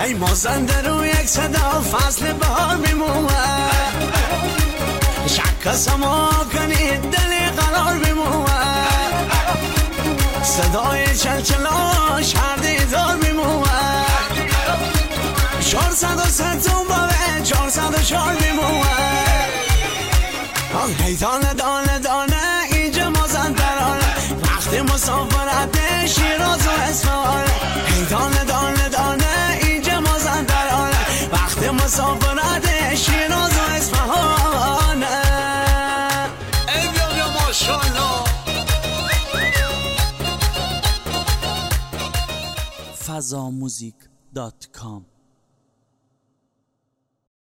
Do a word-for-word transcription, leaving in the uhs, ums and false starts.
ای مازنده رو یک صدا فصل بهار میمونه شک سما کنید دل قرار میمونه صدای چلچلا شهر دیدار میمونه چهارصد و سه تون باوه چهارصد و چهار میمونه هی دانه دانه دانه اینجا مازندرانه وقتی مسافرت شیراز و اصفهان هی دانه دانه دانه اینجا مازندرانه وقتی مسافرت شیراز و اصفهان ای بیا بیا ماشاءالله فضاموزیک دات کام